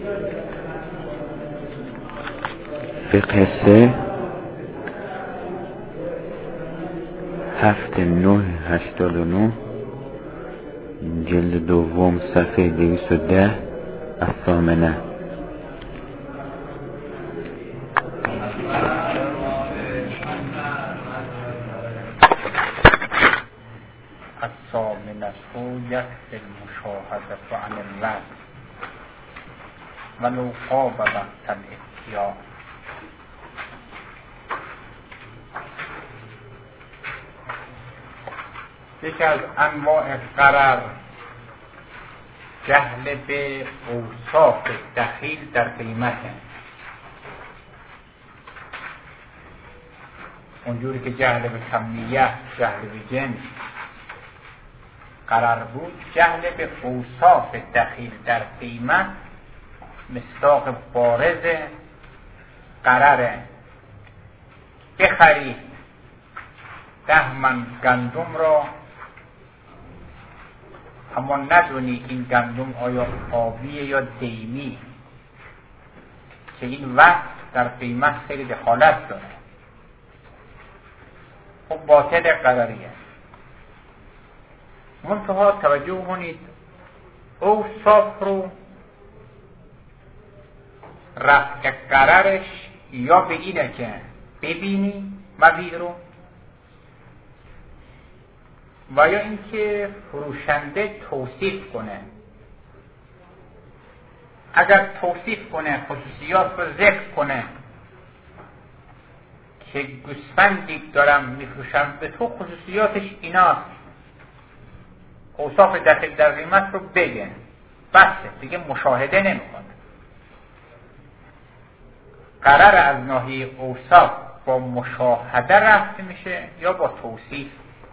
فقه 3 7/9/89 جلد دوم صفحه 210 الثامنه. الثامنة يكفي المشاهدة عن اللفظ ولو قابل الاتيان. یکی از انواع غرر جهل به اوصاف دخیل در قیمته. اونجوری که جهل به کمیت، جهل به جنس غرر بود، جهل به اوصاف دخیل در قیمت مصداق بارز غرره. بخرید 10 من گندم را اما ندونی این گندم آیا آبیه یا دیمی، که این وقت در قیمت خیلی دخالت داره. خب باطل غرریه. منتها توجه کنید اوصاف رو رفع غررش یا به اینه که ببینی مبیع رو، و یا اینکه فروشنده توصیف کنه. اگر توصیف کنه، خصوصیات رو ذکر کنه که گوسفندی دارم میفروشم به تو، خصوصیاتش ایناست، اوصاف دخیل در قیمت رو بگه، بسه دیگه مشاهده نمیکنه. قرار از ناحیه اوصاف با مشاهده رفت میشه یا با توصیف.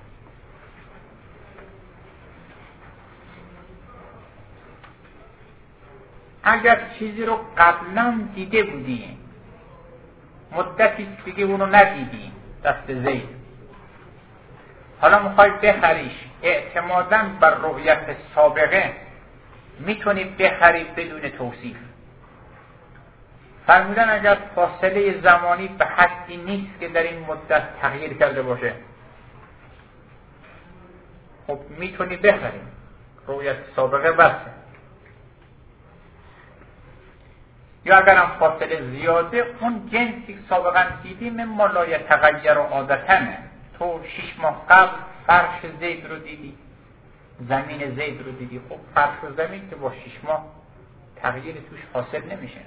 اگر چیزی رو قبلا دیده بودی، مدتی دیگه اونو ندیدی، دست زید، حالا میخوای بخریش، اعتمادا بر رؤیت سابقه میتونی بخری بدون توصیف. فرمودن اگر فاصله زمانی به حدی نیست که در این مدت تغییر کرده باشه، خب میتونی بخری، رؤیت سابقه بسه. یا اگرم فاصله زیاده، اون جنسی که سابقا دیدیم مما لا یتغیر و عادتنه. تو 6 ماه قبل فرش زید رو دیدی، زمین زید رو دیدی، خب فرش و زمین که با 6 ماه تغییر توش حاصل نمیشه،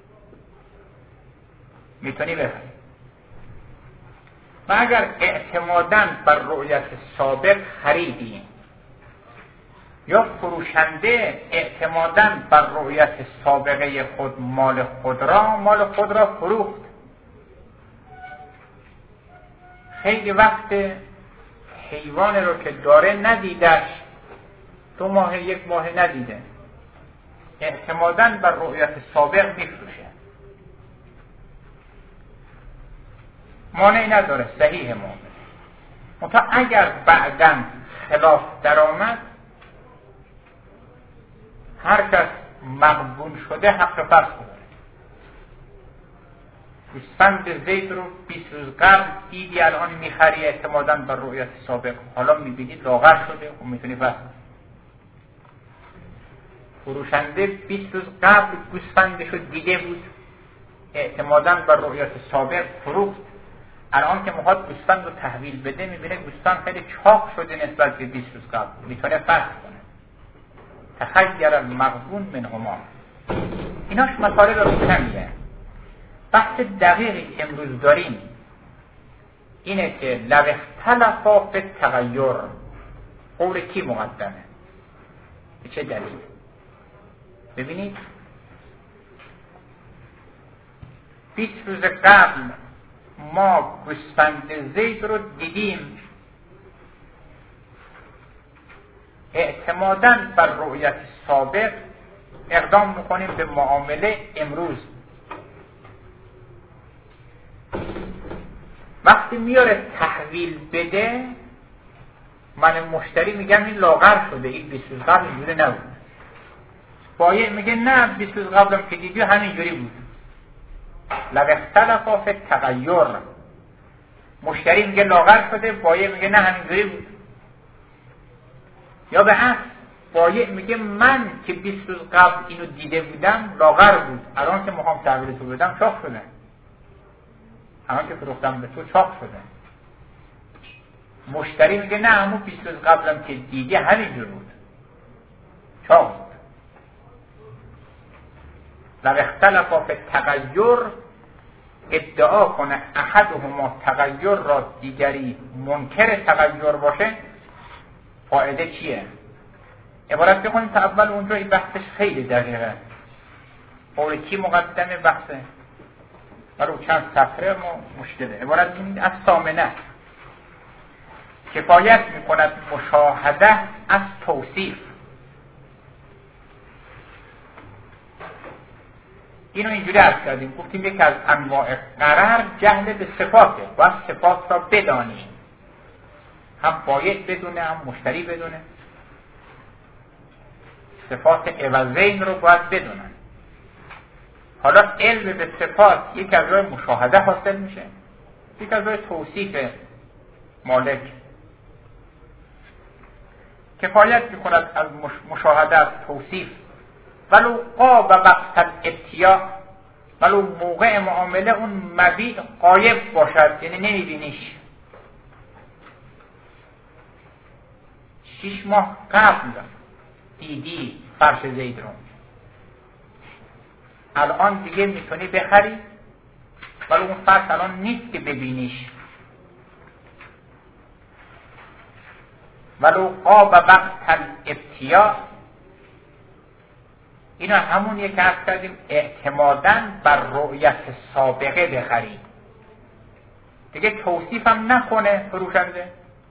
میتونی بخری. و اگر اعتمادا بر رؤیت سابق خریدی، یا فروشنده اعتمادا بر رؤیت سابقه خود مال خود را فروخت، خیلی وقت حیوان رو که داره ندیدش، 2 ماه 1 ماه ندیده، اعتمادا بر رؤیت سابق میفروشه، مانعی نداره، صحیح معامله. منتها اگر بعداً خلاف درآمد، هر کس مغبون شده حق فسخ داره. گوسفند زید رو 20 روز قبل دیدی، الان میخری اعتمادا بر رؤیت سابق، حالا میبینی لاغر شده و میتونی فسخ. فروشنده 20 روز قبل گوسفندش رو دیده بود، اعتمادا بر رؤیت سابق فروخت، الان که میخواد گوسفند رو تحویل بده میبینه گوسفند خیلی چاق شده نسبت به 20 روز قبل، میتونه فسخ کنه. تخیر المغبون منهما. ایناش مطالب رو کمیه. بحث دقیقی امروز داریم اینه که لو اختلفا فی التغیر، قول کی مقدمه؟ به چه دلیل؟ ببینید 20 روز قبل ما گوسفند زید رو دیدیم، اعتمادا بر رؤیت سابق اقدام میکنیم به معامله امروز. وقتی میاره تحویل بده، من مشتری میگم این لاغر شده، این 20 روز قبل اینجوری نبود، بایع میگه نه 20 روز قبلم که دیدی همینجوری بود. لو اختلفا فی التغیر. مشتری میگه لاغر شده، بایع میگه نه همینجوری بود. یا به عکس بایع میگه من که 20 روز قبل اینو دیده بودم لاغر بود، الان که میخوام تحویل تو بدم چاق شده، الان که فروختم به تو چاق شده. مشتری میگه نه همون 20 روز قبلم که دیدی همینجور بود، چاق بود. لو اختلفا فی التغیر، ادعا کنه احدهما تغییر را دیگری منکر تغییر باشه، فایده چیه؟ عبارت بخونیم تا اول اونجا این بحثش خیلی دقیقه. قول کی مقدمه بحثه؟ برای چند صفحه ما مشکله. عبارت این از ثامنه کفایت میکند مشاهده از توصیف. اینو اینجوری عرض کردیم، گفتیم یکی از انواع غرر جهل به صفاته، باید صفات را بدانیم، هم بایع بدونه هم مشتری بدونه، صفات عوضین رو باید بدونن. حالا علم به صفات یک از راه مشاهده حاصل میشه، یک از راه توصیف مالک. کفایت میکند از مشاهده از توصیف، ولو قاب وقت الابتیاء، ولو موقع معامله اون مبیع غایب باشد، یعنی نمیبینیش. 6 ماه قبل دیدی فرش زید رو، الان دیگه میتونی بخری، ولی اون فرش الان نیست که ببینیش. ولو قاب وقت الابتیاء، اینا همونیه که عرض کردیم اعتماداً بر رؤیت سابقه بخرید، دیگه توصیف هم نکنه فروشنده.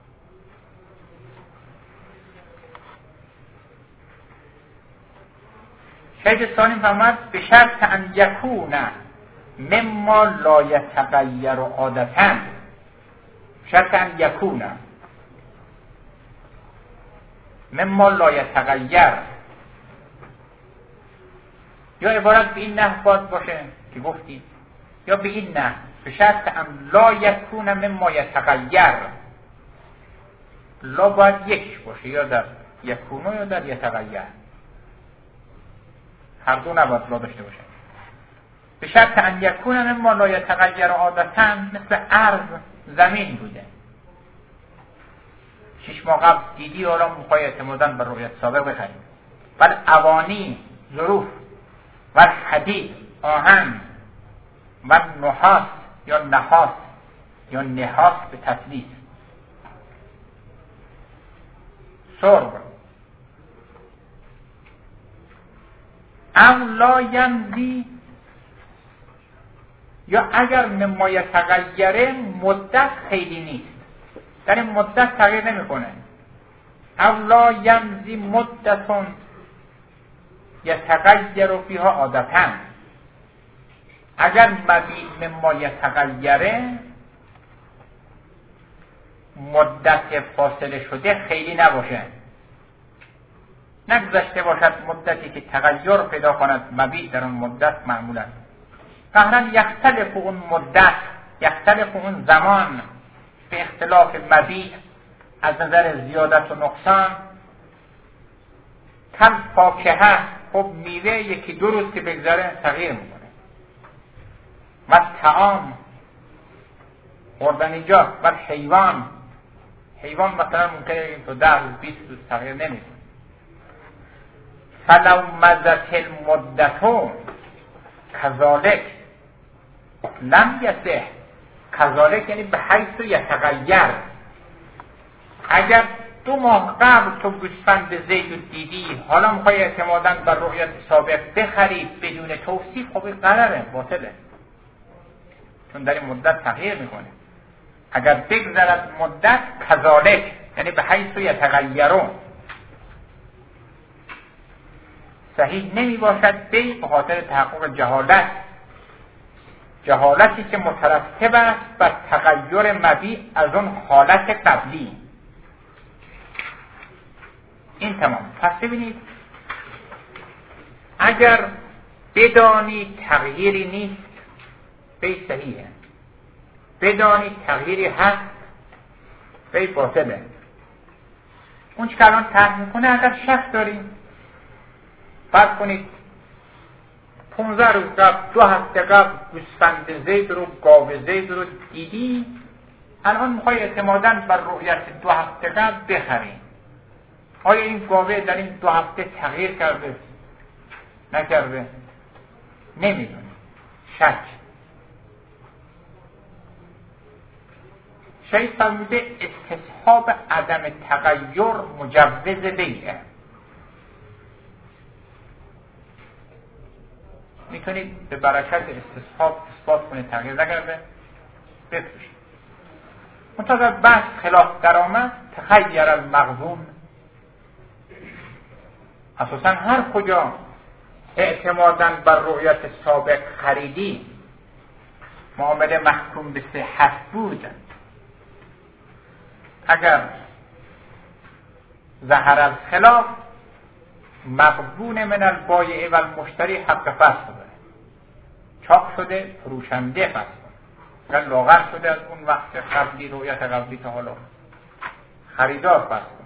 شیخ ثانی فرمود به شرط ان یکون مما لا یتغیر عادتاً، شرط ان یکون مما لا یتغیر، یا عبارت به این نحو باید باشه که گفتیم، یا به این نحو به شرط ان لا یکون مما یتغیر. لا باید یک باشه، یا در یکونو یا در یتغیر، هر دو نباید لا داشته باشه. به شرط ان یکون مما لا یتغیر عادتاً، مثل ارض زمین بوده، 6 ماه قبل دیدی، حالا میخوای اعتماداً بر رؤیت سابق بخریم. ولی اوانی ظروف و حدید آهن و نحاس یا نحاس یا نحاس به تثلیث، سرب او لا ینزی، یا اگر مما یتغیره مدت خیلی نیست، در این مدت تغییر نمی کنه. او لا ینزی مدتون یتغیر فیها عادتاً، اگر مبیع مما یتغیره مدت فاصله شده خیلی نباشه، نگذشته باشد مدتی که تغییر پیدا کند مبیع در اون مدت معمولا. قهراً یختلف اون مدت، یختلف اون زمان به اختلاف مبیع از نظر زیادت و نقصان. کم فاکهه، خب میوه یکی دو روز که بگذاره تغییر میکنه، و طعام خوردنی جا، و حیوان مثلا ممکنه این تو 10 روز 20 روز تغییر نمیکنه. فلو مضت المدت کذالک لم یصح، کذالک یعنی به حیث یتغیر، اگر 2 ماه قبل تو گوسفند زید دیدی، حالا میخوای اعتماداً بر رؤیت سابق بخری بدون توصیف، خب این قراره باطله، چون در این مدت تغییر میکنه. اگر بگذرد مدت کذالک یعنی به حیث یتغیرون، صحیح نمی باشد به خاطر تحقق جهالتی که مترتب است بر تغییر مبیع از اون حالت قبلی. این تمام. پس ببینید اگر بدانی تغییری نیست بی صحیحه، بدانی تغییری هست بی باطله. اون چه که الان طرح میکنه اگر شک داریم، فرض کنید 15 روز قبل 2 هفته قبل گوسفند زید رو، گاو زید رو دیدی، الان میخوای اعتمادا بر رؤیت 2 هفته قبل بخریم. آیا این گاوه در این 2 هفته تغییر کرده نکرده؟ نمیدونی، شک. شیخ فرموده استصحاب عدم تغییر مجوز بیعه. میتونید به برکت استصحاب اثبات کنید تغییر نکرده، بفروشید. منتها بحث خلاف درآمد تخیر المغبون. اساسا هر کجا اعتمادا بر رؤیت سابق خریدی معامله محکوم به صحت بود، اگر ظهر الخلاف مغبون من البایع و المشتری حق فسخ داره. چاپ شده فروشنده فسخ، اگر لاغر شده از اون وقت قبلی، رؤیت قبلی تا حالا خریدار فسخ.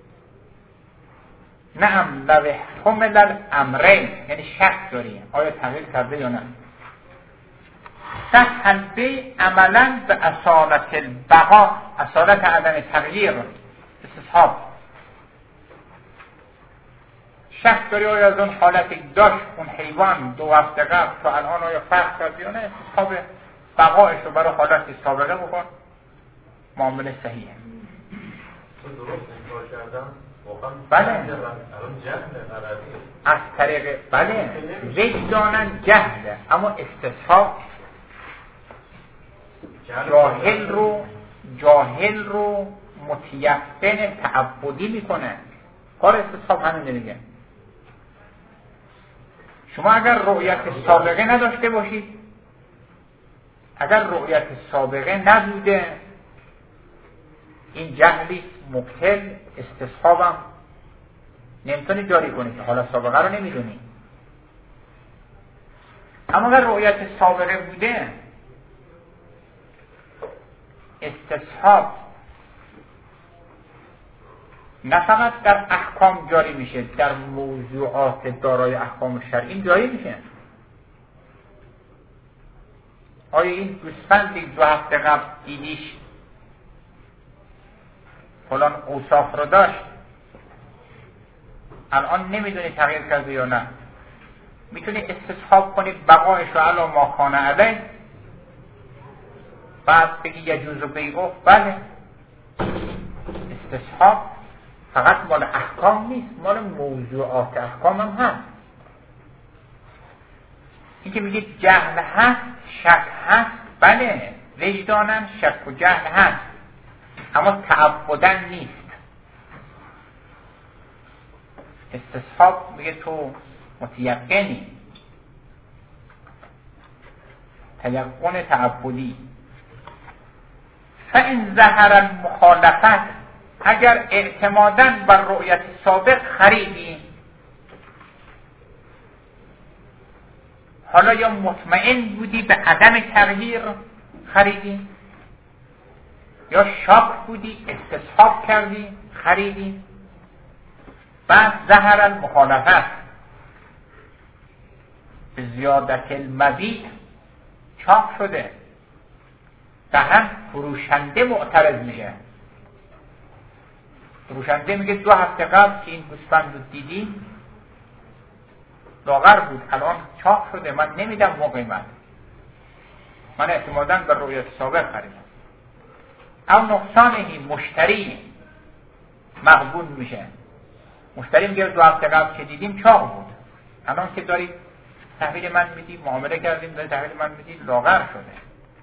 نعم لو احتمل الامرین، یعنی شک داری آیا تغییر کرده یا نه. صح البیع عملا به اصالت البقا، اصالت عدم تغییر استصحاب. شک داری آیا از اون حالتی داشت اون حیوان 2 هفته قبل تا الان آیا فرق کرد یا نه، استصحاب بقایش رو برای حالتی سابقه بکن، معامله صحیحه. بله از طریق بله وجدانن جهله، اما استصحاب جاهل رو متیقن تعبدی میکنه. کار استصحاب همین نمیگه. شما اگر رؤیت سابقه نداشته باشید، اگر رؤیت سابقه نبوده، این جهلی مبتل، استصحابم نمیتونی جاری کنی که حالا سابقه رو نمیدونی. اما اگر رؤیت سابقه بوده، استصحاب نه فقط در احکام جاری میشه، در موضوعات دارای احکام شرعی جاری میشه. آیا این گوسفندی 2 هفته قبل دیدیش فلان اوصاف رو داشت، الان نمیدونی تغییر کرده یا نه، میتونی استصحاب کنی بقایش رو علی ما کان علیه، بعد بگی یجوز بیعه. بله استصحاب فقط مال احکام نیست، مال موضوعات احکام هم هست. این که میگید جهل هست، شک هست، بله وجدانن شک و جهل هست، اما تعبدن نیست. استصحاب میگه تو متیقنی، تیقن تعبدی. فإن ظهر المخالفت، اگر اعتمادا بر رؤیت سابق خریدی، حالا یا مطمئن بودی به عدم تغییر خریدی، یا شاک بودی استصحاب کردی خریدی، بعد ظهر المخالفت به زیادت المبیع چاپ شده، دهن فروشنده معترض میشه. فروشنده میگه 2 هفته قبل که این گوسفند رو دیدیم لاغر بود، الان چاپ شده، من نمیدم با قیمت، من اعتمادا به رؤیت سابق خریدم. او نقصانهی مشتری مغبون میشه. مشتری میگه 2 هفته قبل که دیدیم چاق بود، الان که داری تحویل من میدی، معامله کردیم داری تحویل من میدی، لاغر شده.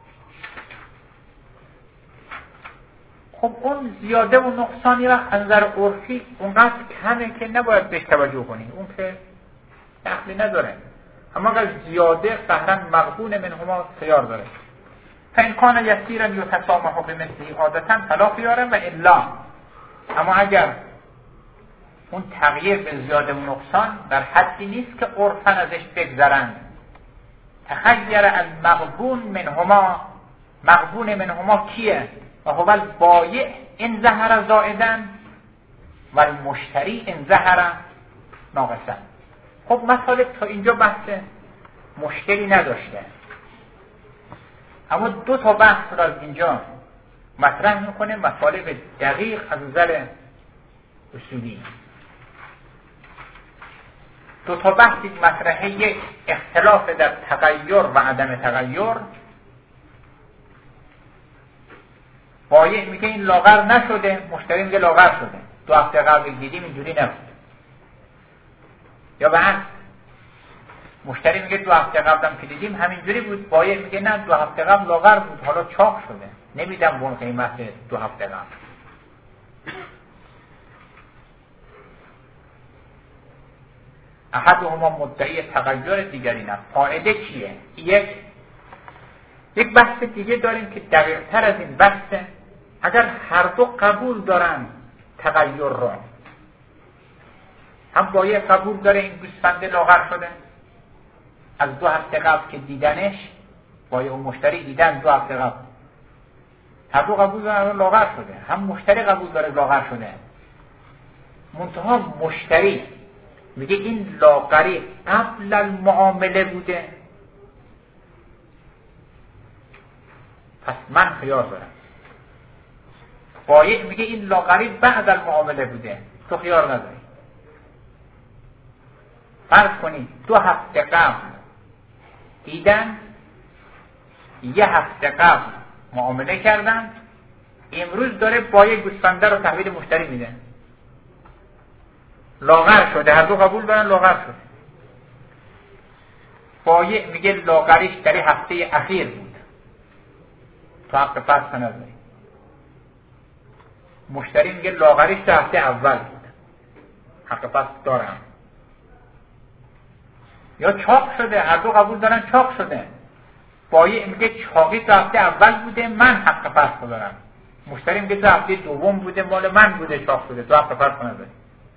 خب اون زیاده و نقصانی وقت از نظر عرفی اونقدر کمه که نباید بهش توجه کنی، اون که دخلی نداره. اما اگر زیاده قهرن مغبون منهما خیار داره. فإن کان یسیرا یتسامح بمثله عادتا فلا خیار و الا. اما اگر اون تغییر به زیاده و نقصان در حدی نیست که عرفاً ازش بگذرند. تخیر المغبون منهما، مغبون منهما کیه؟ و هو البایع ان ظهر زائدا و المشتری ان ظهر ناقصا. خب مطالب تا اینجا بحث مشکلی نداشته، اما دو تا بحث رو از اینجا مطرح میکنه، مطالب دقیق از نظر اصولی. دو تا بحثی مطرحه، یک اختلاف در تغییر و عدم تغییر. بایع میگه این لاغر نشده، مشتری میگه لاغر شده، 2 هفته قبل دیدیم اینجوری نبود. یا بعد مشتری میگه 2 هفته قبلم که دیدیم همینجوری بود، بایع میگه نه 2 هفته قبل لاغر بود حالا چاق شده، نمیدم اون قیمت 2 هفته قبل. احدهما مدعی تغییر، دیگری نه. قاعده چیه؟ یک بحث دیگه داریم که دقیق تر از این بحثه. اگر هر دو قبول دارن تغییر رو، هم بایع قبول داره این گوسفند لاغر شده از 2 هفته قبل که دیدنش، بایع و مشتری دیدن 2 هفته قبل، هر دو قبول دارن لاغر شده، هم مشتری قبول داره لاغر شده، منتها مشتری میگه این لاغری قبل المعامله بوده، پس من خیار دارم. بایع میگه این لاغری بعد المعامله بوده، تو خیار نداری. فرض کنید 2 هفته قبل دیدن، 1 هفته قبل معامله کردن، امروز داره بایع گوسفنده رو تحویل مشتری میده، لاغر شده، هر دو قبول دارن لاغر شده. بایع میگه لاغریش در هفته اخیر بود، تو حق پس نداری. مشتری میگه لاغریش در هفته اول بود، حق پس دارم. یا چاق شده، هر دو قبول دارن چاق شده، بایع میگه چاقی در هفته اول بوده، من حق پس دارم. مشتری میگه در هفته دوم بوده، مال من بوده چاق شده، تو حق پس نداری.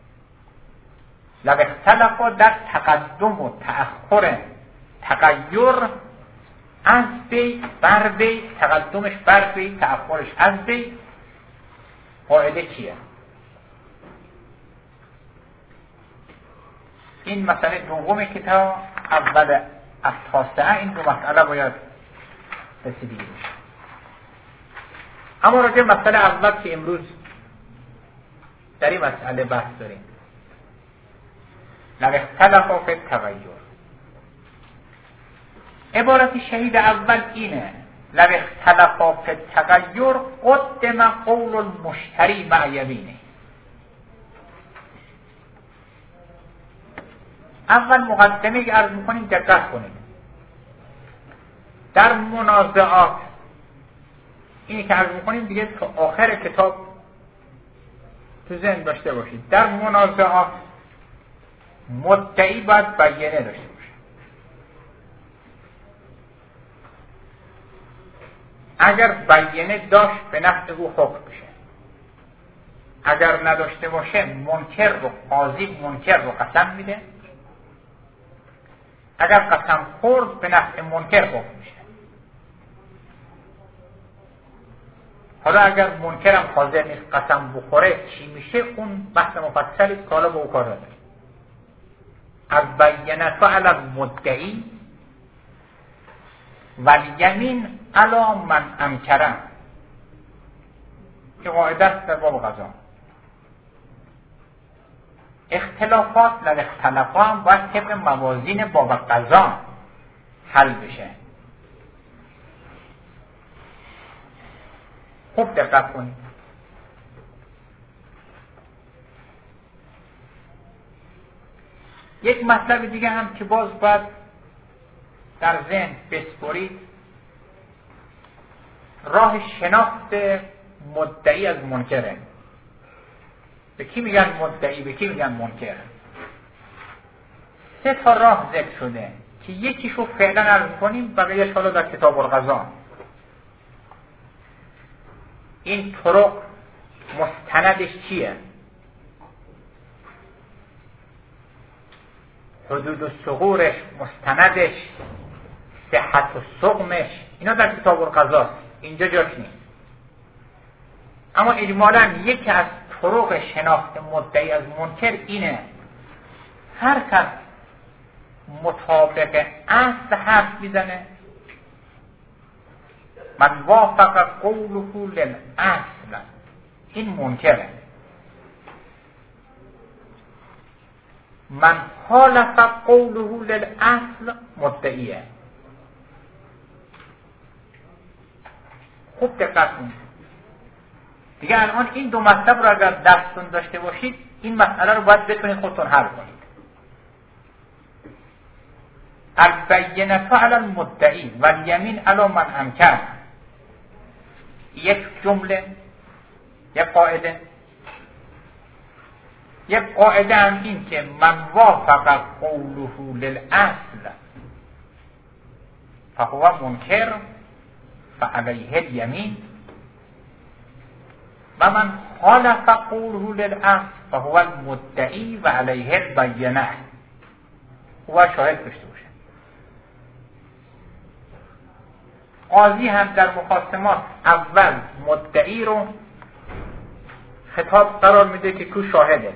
لو اختلفا در تقدم و تأخر تغییر از بی بر بی، تقدمش بر بی، تأخرش از بی. قاعده چیه؟ این مسئله دوم کتاب، اول از تاسعه این دو مسئله باید رسیدگی بشه. اما راجع مسئله اول که امروز در این مسئله بحث داریم، لو اختلفا فی التغییر، عبارت شهید اول اینه: لو اختلفا فی التغییر قدم قول المشتری مع یمینه. اول مقدمه که عرض میکنیم دقت کنید. در منازعات، اینی که عرض میکنیم دیگه تا آخر کتاب تو ذهن داشته باشید. در منازعات مدعی باید بیانه داشته باشه. اگر بیانه داشت به نفع او حکم بشه، اگر نداشته باشه منکر رو، قاضی منکر رو قسم میده، اگر قسم خورد به نفع منکر حکم میشه. حالا اگر منکرم حاضر نیست قسم بخوره چی میشه؟ اون بحث مفصلی که حالا با او کار داره. از بینت علی المدعی والیمین علی من انکره، که قاعده است در باب قضا. اختلافات لذ اختلافا هم باید طبق موازین باب قضا حل بشه. خوب دقت کنید. یک مطلب دیگه هم که باز باید در ذهن بسپرید، راه شناخت مدعی از منکره. به کی میگن مدعی، به کی میگن منکر؟ 3 تا راه ذکر شده که یکیشو فعلا عرض کنیم، بقیه‌اش حالا در کتاب القضا. این طرق مستندش چیه؟ حدود و ثغورش، مستندش، صحت و سقمش، اینا در کتاب القضاست، اینجا جاش نیست. اما اجمالاً یکی از طرق شناخت مدعی از منکر اینه هر کس مطابق اصل حرف میزنه، من وافق قوله للاصل، این منکره. من خالف قوله للاصل مدعیه. خوب دقت کنید دیگه. الان این دو مطلب رو اگر دستتون داشته باشید این مسئله رو باید بتونید خودتون حل کنید. البینة علی المدعی و الیمین علی من انکر، یک جمله، یک قاعده. یک قاعده هم این که من وافق قوله للاصل فهو منکر فعلیه الیمین و من خالف قوله للاصل فهو المدعی و علیه البینه. هو شاهد داشته باشه. قاضی هم در مخاصمات اول مدعی رو خطاب قرار میده که تو شاهده.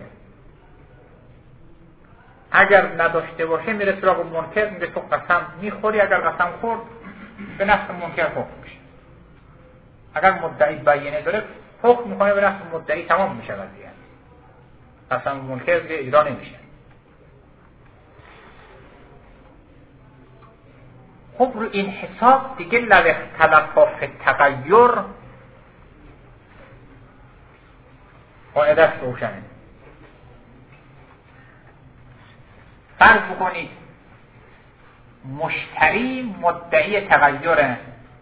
اگر نداشته باشه میره سراغ منکر، میگه تو قسم میخوری، اگر قسم خورد به نفع منکر حکم میشه. اگر مدعی بیانه داره حکم میکنه به نفع مدعی، تمام میشه قضیه. قسم منکر دیگه اجرا نمیشه. خب رو این حساب دیگه لو اختلفا فی التغیر قاعده است روشنه. فرض بکنید مشتری مدعی تغییره،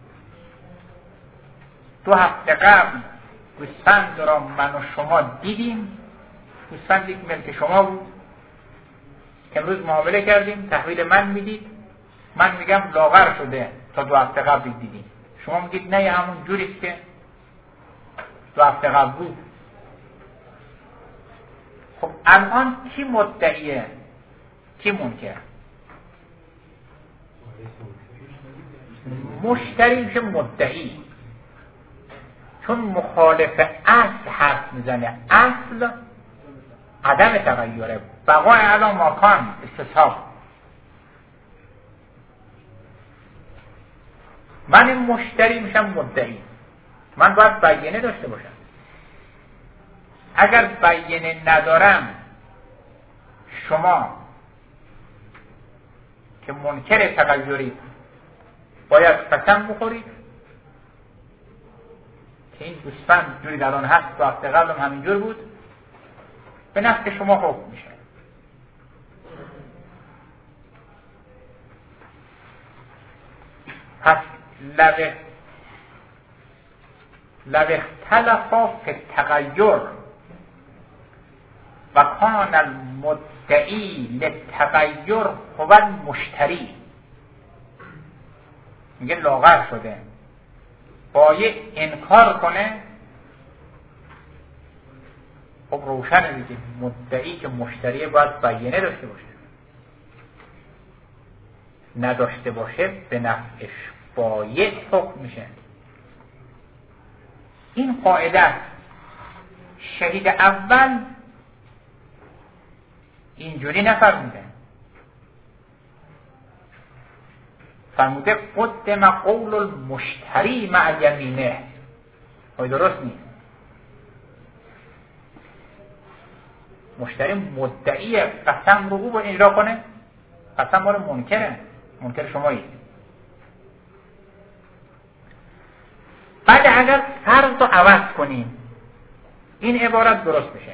2 هفته قبل گوسفند را من و شما دیدیم، گوسفند یک ملک شما بود، امروز معامله کردیم، تحویل من میدید، من میگم لاغر شده تا 2 هفته قبل دیدیم، شما میگید نه همون جوریست که 2 هفته قبل بود. خب الان کی مدعیه کی منکر؟ مشتری میشه مدعی، چون مخالف اصل حرف میزنه. اصل عدم تغییره، بقای علی ما کان، استصحاب. من این مشتری میشم مدعی، من باید بیانه داشته باشم. اگر بیانه ندارم شما که منکر تغییری باید قسم بخورید که این گوسفند جوری در آن هست، 2 هفته قبل هم همینجور بود، به نفع شما حکم میشه. پس لو اختلفا فی التغیر و کان المدعی للتغیر هو المشتری، میگه لاغر شده، باید انکار کنه. خب روشنه دیگه، مدعی که مشتری باید بیانه داشته باشه، نداشته باشه به نفعش باید حکم میشه. این قاعده شهید اول اینجوری نفرموده، فرموده قدم قول المشتری مع یمینه. درست نیست. مشتری مدعیه، قسم رو او باید اجرا کنه. قسم مال منکره، منکر شمایید. بعد اگر فرض رو عوض کنیم این عبارت درست بشه،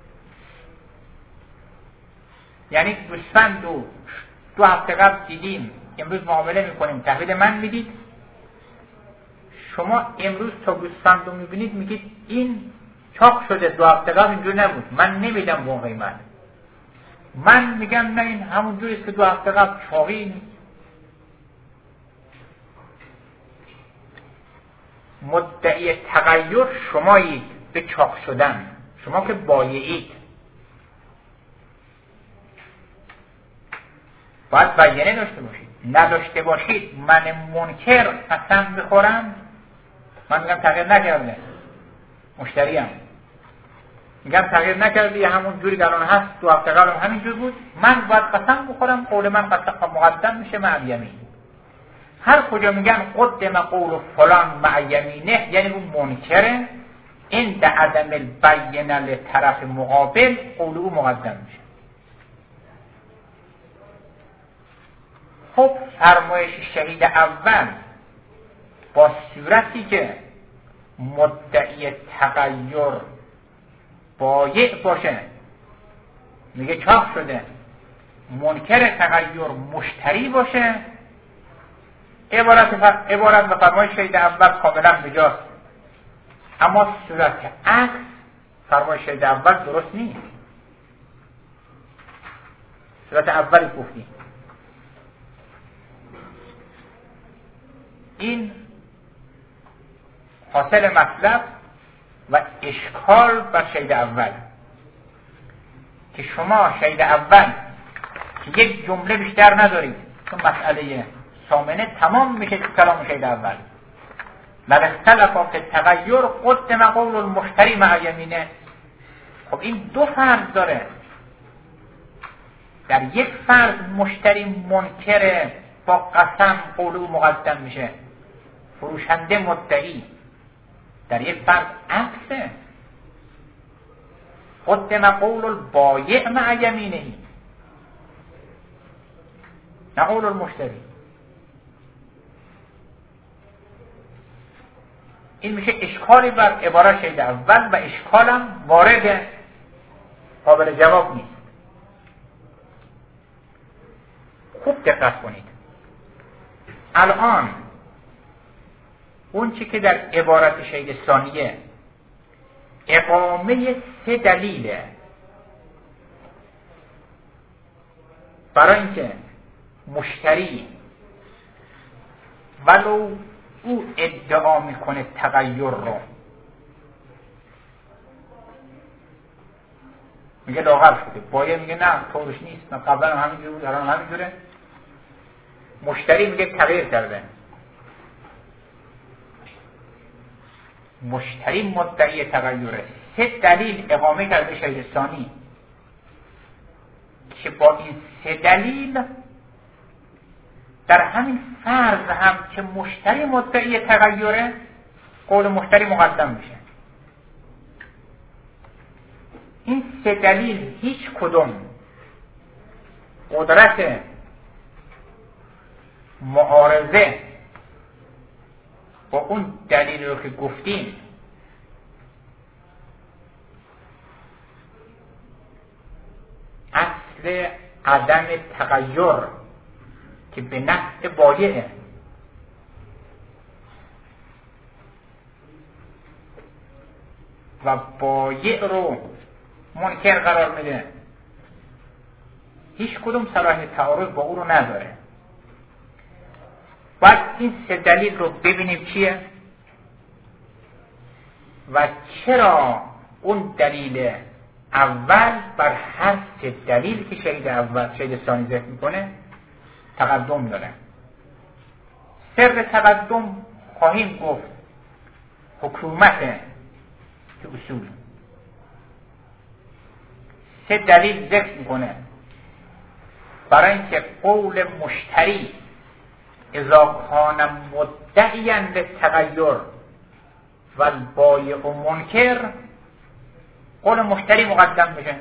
یعنی گوسفند رو 2 هفته قبل دیدیم، امروز معامله میکنیم، تحویل من میدید، شما امروز تا گوسفند رو میبینید میگید این چاق شده، 2 هفته قبل اینجور نبود، من نمیدم به اون قیمت. من میگم نه این همون جوریست که 2 هفته قبل چاقی نیست. مدعی تغییر شمایید به چاق شدن، شما که بایعید. باید بیانه داشته باشید. نداشته باشید من منکر قسم بخورم، من میگم تغییر نکرده، مشتریم میگم تغییر نکردی، همون جوری که الان هست، 2 هفته قبل همین جور بود، من باید قسم بخورم قول من قسم مقدم میشه مع الیمین. هر کجا میگن قدم قول فلان مع یمینه یعنی اون منکره، این در عدم البینه لطرف مقابل قول او مقدم میشه. خب فرمایش شهید اول با صورتی که مدعی تغییر بایع باشه، میگه چاق شده، منکر تغییر مشتری باشه، عبارت و فرمایش شهید اول کاملا بجاست. اما صورت عکس فرمایش شهید اول درست نیست. صورت اولی گفتیم این حاصل مطلب و اشکال بر شهید اول که شما شهید اول که یک جمله بیشتر ندارید، چون مسئله ثامنه تمام میشه کلام شهید اول. لو اختلفا فی التغیر قدم قول المشتری مع یمینه. خب این 2 فرض داره. در یک فرض مشتری منکره با قسم قول او مقدم میشه، فروشنده مدعی. در یک فرض عکسه، قدم قول البایع مع یمینه، نه قول المشتری. این میشه اشکالی بر عبارت شهید اول و اشکالم وارد قابل جواب نیست. خوب دقت کنید. الان اون چی که در عبارت شهید ثانیه اقامه 3 دلیله برای اینکه مشتری ولو او ادعا میکنه تغییر رو، میگه لاغر شده، بایع میگه نه طورش نیست، قبلا همینجوره بود الان همینجوره، مشتری میگه تغییر کرده. مشتری مدعی تغییره، 3 دلیل اقامه کرده شهید ثانی که با این 3 دلیل در همین فرض هم که مشتری مدعی تغییره قول مشتری مقدم میشه. این 3 دلیل هیچ کدوم قدرت معارضه با اون دلیل رو که گفتیم اصل عدم تغییر که به نفع بایعه و بایع رو منکر قرار میده، هیچ کدوم صلاح تعارض با او رو نداره. باید این 3 دلیل رو ببینیم چیه و چرا اون دلیل اول بر هر 3 دلیل که شهید ثانی ذکر میکنه تقدم داره. سر تقدم خواهیم گفت حکومت که اصول 3 دلیل ذکر میکنه برای اینکه قول مشتری اذا کان مدعیا للتغیر و البایع منکر قول مشتری مقدم بشه.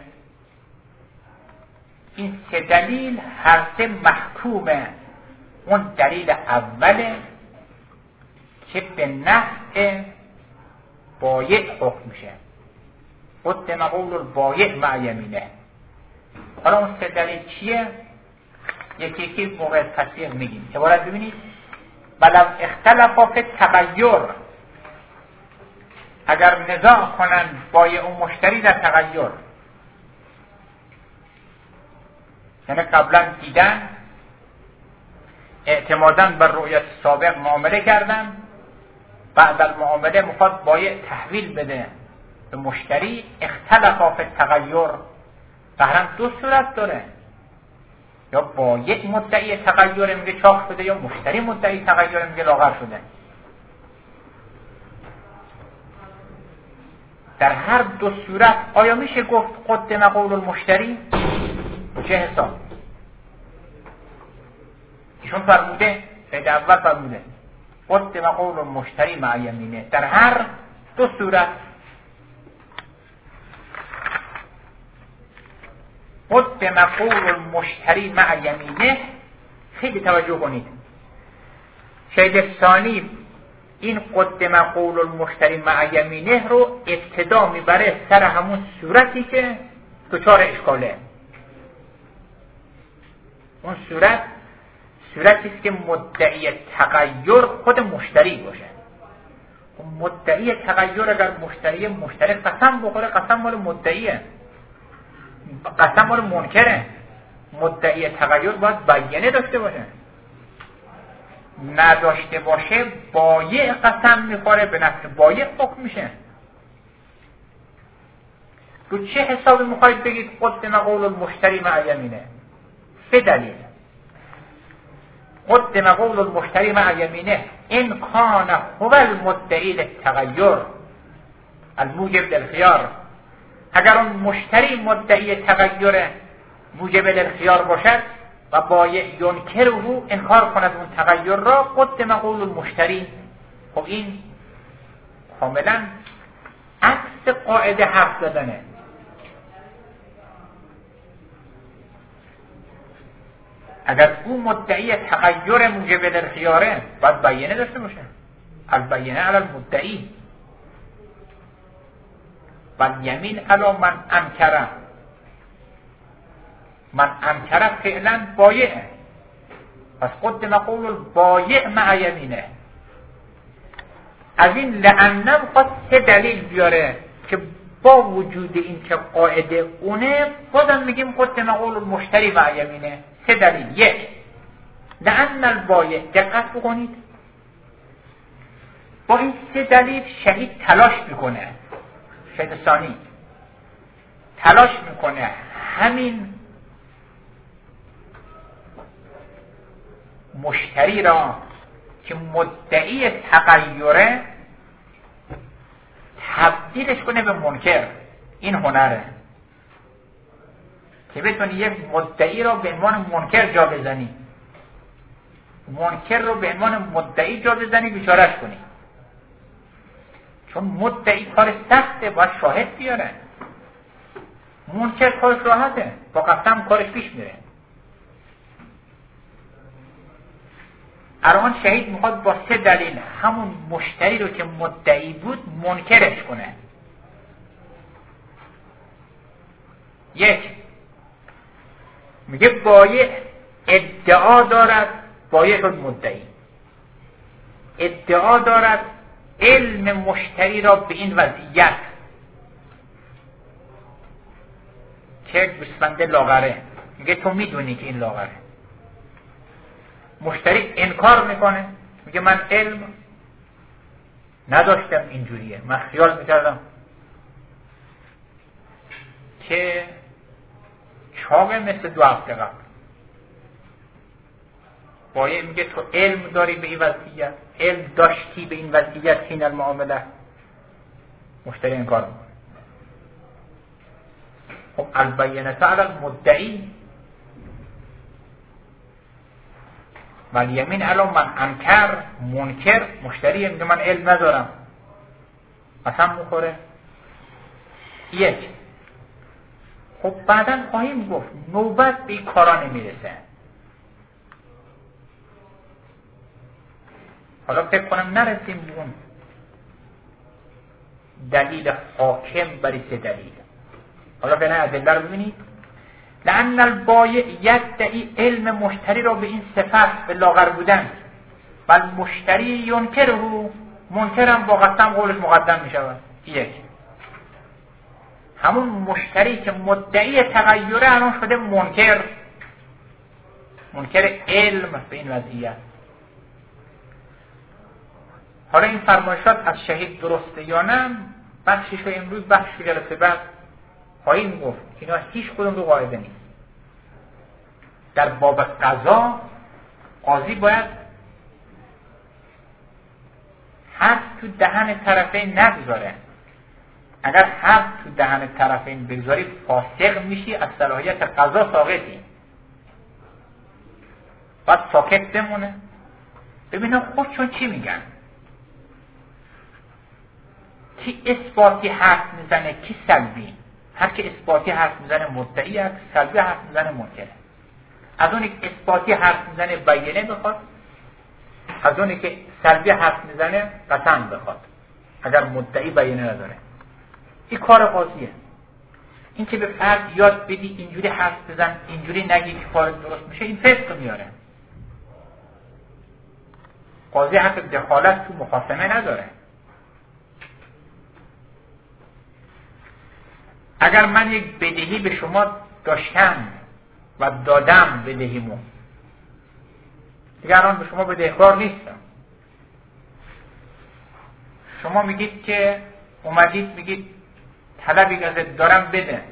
این 3 دلیل هر 3 محکومه اون دلیل اوله که به نفع بایع حکم میشه، قدم قول البایع مع یمینه. حالا اون 3 دلیل چیه؟ یکی یکی موقع تصدیق میگیم. عبارت ببینید ولو اختلفا فی التغیر، اگر نزاع کنن بایع و مشتری در تغییر، یعنی قبلا دیدن اعتمادا بر رؤیت سابق معامله کردن، بعد المعامله مفاد بایع تحویل بده به مشتری، اختلافا فی التغیر، بهرم 2 صورت داره. یا بایع مدعی تغییر میگه چاق شده، یا مشتری مدعی تغییر میگه لاغر شده. در هر دو صورت آیا میشه گفت قدم قول المشتری؟ به چه حساب؟ ایشون فرموده، قید اول فرموده قدم قول المشتری مع یمینه. در هر دو صورت قدم قول المشتری مع یمینه. خیلی توجه کنید، شاید ثانی این قدم قول المشتری مع یمینه رو ابتدا میبره سر همون صورتی که دچار اشکاله. اون صورتی است که مدعی تغییر خود مشتری باشه. مدعی تغییر اگر مشتری قسم بخوره، قسم مال مدعیه، قسم مال منکره. مدعی تغییر باید بیانه داشته باشه، نداشته باشه بایع قسم میخوره، به نفع بایع حکم میشه. رو چه حسابی میخواید بگید قدم قول المشتری مع یمینه؟ سه دلیل. قدم قول المشتری مع یمینه ان کان هو المدعی للتغیر الموجب للخيار. اگر اون مشتری مدعی تغییر موجب للخيار باشد و بایع ینکر رو انکار کند اون تغییر را، قدم قول المشتری. خب این کاملا عکس قاعده حرف زدنه. اگر او مدعی تغییر موجب للخياره باید بیانه داشته باشه. البینه علی المدعی و یمین علی من انکره. من انکره فعلا بایعه، پس قدم قول البایع مع یمینه. از این لعنم خواست سه دلیل بیاره که با وجود این که قاعده اونه بازم میگیم قدم قول المشتری مع یمینه. سه دلیل. یک، لأن البایع، دقت بکنید، با این سه دلیل شهید تلاش میکنه، شهید ثانی تلاش میکنه همین مشتری را که مدعی تغییره تبدیلش کنه به منکر. این هنره که بتونی یک مدعی را به عنوان منکر جا بزنی، منکر رو به عنوان مدعی جا بزنی، بیچاره‌اش کنی. چون مدعی کار سخته، باید شاهد بیاره. منکر کارش راحته، با قسم کارش پیش میره. الان شهید میخواد با سه دلیل همون مشتری رو که مدعی بود منکرش کنه. یک، میگه بایع ادعا دارد، بایع شد مدعی، ادعا دارد علم مشتری را به این وضعیت که گوسفند لاغره. میگه تو میدونی که این لاغره. مشتری انکار میکنه، میگه من علم نداشتم اینجوریه، من خیال میکردم که چاقه مثل 2 هفته قبل. بایع میگه تو علم داری به این وضعیت، علم داشتی به این وضعیت حین المعامله. مشتری انکار میکنه. خب البینه علی المدعی والیمین علی من انکر. منکر مشتری میگه من علم ندارم، قسم میخوره. یک، خب بعدا خواهیم گفت نوبت به این کارا نمیرسه. حالا فکر کنم نرسیم به اون دلیل حاکم برای سه دلیل. حالا فعلا ادله رو ببینید. لأن البایع یدعی علم مشتری را به این صفت، به لاغر بودن، و مشتری ینکره، منکرم با قسم قولش مقدم می شود. یک، همون مشتری که مدعی تغییره الان شده منکر علم به این وضعیت. حالا این فرمایشات از شهید درسته یا نه، بخشش رو امروز، بخشش جلسه بعد خواهیم گفت. اینا هیچ کدوم رو قاعده نیست. در باب قضا قاضی باید حرف تو دهن طرفین نگذاره. اگر حرف تو دهن طرفین بگذاری فاسق میشی، از صلاحیت قضا ساقطی. باید ساکت بمونه، ببینم خودشون چی میگن. کی اثباتی حرف میزنه، کی سلبی. هر که اثباتی حرف میزنه مدعی است، سلبی حرف میزنه منکره. از اونی که اثباتی حرف میزنه بیانه بخواد، از اونی که سلبی حرف میزنه قسم بخواد اگر مدعی بیانه نداره. این کار قاضیه. این که به فرد یاد بدی اینجوری حرف بزن، اینجوری نگی که کار درست میشه، این فسق میاره. قاضی حق دخالت تو مخاصمه نداره. اگر من یک بدهی به شما داشتم و دادم بدهیمو، دیگر الان به شما بدهکار نیستم. شما میگید که اومدید میگید طلبی ازت دارم بده.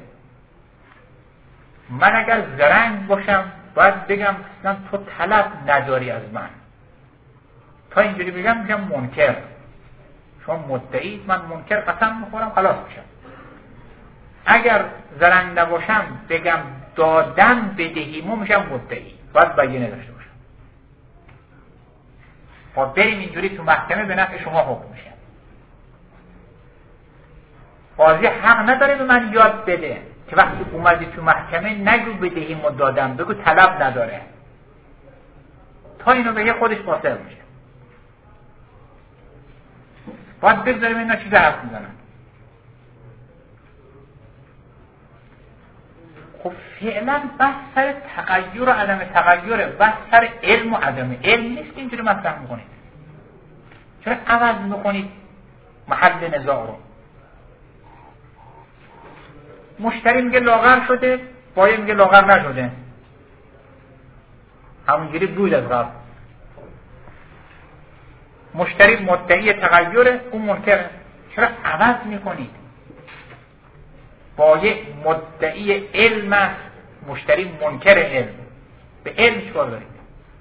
من اگر زرنگ باشم باید بگم اصلا تو طلب نداری از من. تا اینجوری بگم میگم منکر. شما مدعید، من منکر قسم میخورم خلاص میشم. اگر زرنگ نباشم بگم دادم بدهیمو میشم مدعی، باید بیانه داشته باشم. با بریم اینجوری تو محکمه به نفع شما حکم میشه. قاضی حق نداره به من یاد بده که وقتی اومدی تو محکمه نگو بدهیمو دادم، بگو طلب نداره. تا اینو بگه خودش فاسق میشه. باید بگذاریم اینا چیز حرف میزنن. خب فعلا بحث سر تغییر و عدم تغییره، بحث سر علم و عدم علم نیست که اینجوری مطرح میکنید. چرا عوض میکنید محل نزاع رو؟ مشتری میگه لاغر شده، بایع میگه لاغر نشده، همونجوری بود از قبل. مشتری مدعی تغییره، اون منکره. چرا عوض میکنید؟ بایع مدعی علم است، مشتری منکر علم. به علم چیکار دارید؟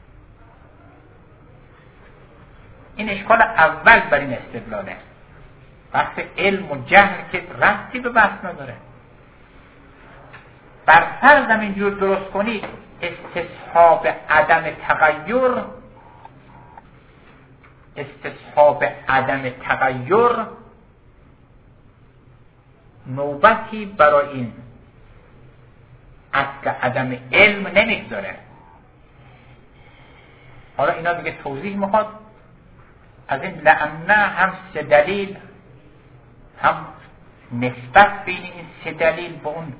این اشکال اول بر این استدلاله. بحث علم و جهل که ربطی به بحث نداره. بر فرضم اینجور درست کنید استصحاب عدم تغییر نوبتی برای این اصل عدم علم نمیگذاره. حالا اینا دیگه توضیح میخواد. از این لعنه هم سه دلیل، هم نسبت بین این سه دلیل به اون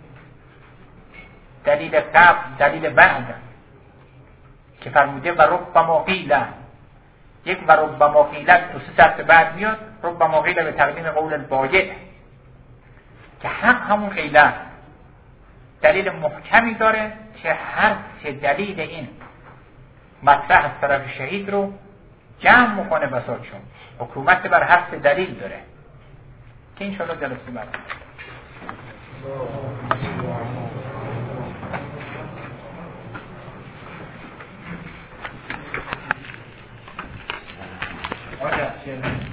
دلیل قبل دلیل بعد که فرموده و ربما قیل، یک و ربما قیل دو سه سطر بعد میاد. ربما قیل به تقدیم قول البایع که حق همون قیله دلیل محکمی داره که هر سه دلیل این مطرح از طرف شهید رو جمع میکنه بساطشون. حکومت بر هر سه دلیل داره که انشاءالله جلسه بعد. آره